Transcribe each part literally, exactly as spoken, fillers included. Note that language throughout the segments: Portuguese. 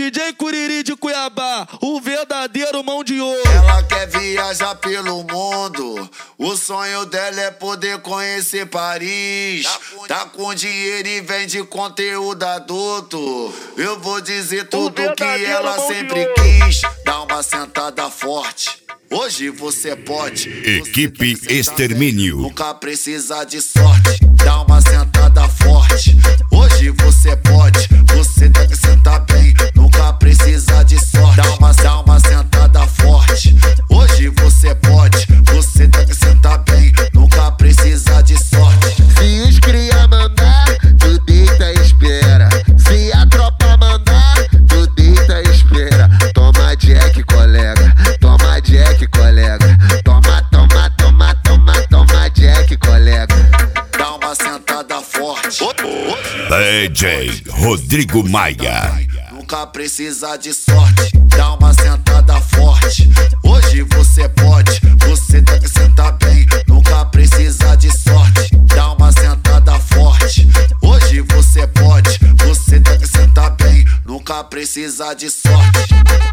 D J Curiri de Cuiabá, o verdadeiro mão de ouro. Ela quer viajar pelo mundo, o sonho dela é poder conhecer Paris. Tá com dinheiro e vende conteúdo adulto. Eu vou dizer tudo que ela sempre quis. Dá uma sentada forte, hoje você pode. Equipe Extermínio. Nunca precisa de sorte. Dá uma sentada forte, hoje você pode. Você tem que sentar bem, nunca precisa de sorte. Dá uma, dá uma sentada forte, hoje você pode. Você tem que sentar bem, nunca precisa de sorte. Se os cria mandar, tu deita e espera. Se a tropa mandar, tu deita e espera. Toma Jack, colega, toma Jack, colega. Toma, toma, toma, toma, toma Jack, colega. Dá uma sentada forte. D J Rodrigo Maia. Nunca precisa de sorte. Dá uma sentada forte, hoje você pode. Você tem que sentar bem, nunca precisa de sorte. Dá uma sentada forte, hoje você pode. Você tem que sentar bem, nunca precisa de sorte.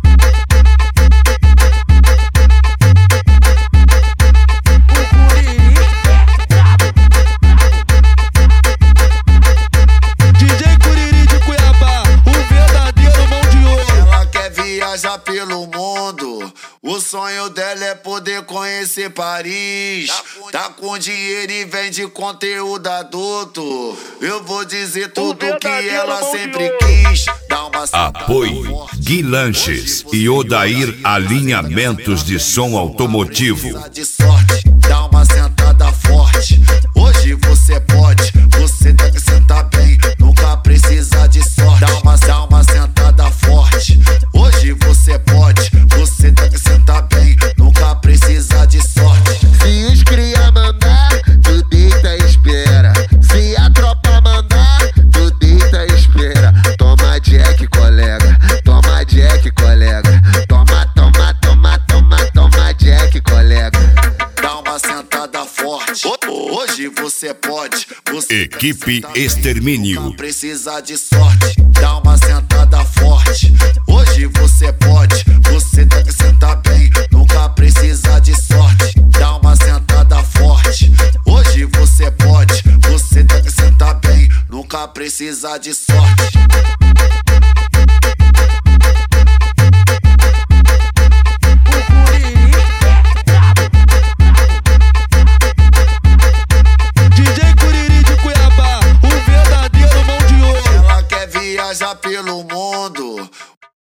Viajar pelo mundo, o sonho dela é poder conhecer Paris. Tá com dinheiro e vende conteúdo adulto. Eu vou dizer tudo que ela sempre quis. Dá uma Apoio Gui Lanches e Odair Alinhamentos de Som Automotivo. Dá uma sentada forte, hoje você pode. Você tem que sentar bem, nunca precisa de sorte. Dá uma, dá uma sentada forte, hoje você pode. Você tem que sentar bem, nunca precisa de sorte. Se os cria mandar, tu deita e espera. Se a tropa mandar, tu deita e espera. Toma Jack, colega, toma Jack, colega. Toma, toma, toma, toma, toma Jack, colega. Dá uma sentada forte, hoje você pode. Você Equipe Extermínio. Nunca precisa de sorte. Dá uma sentada forte, hoje você pode. Você tem que sentar bem, nunca precisa de sorte. Dá uma sentada forte, hoje você pode. Você tem que sentar bem, nunca precisa de sorte.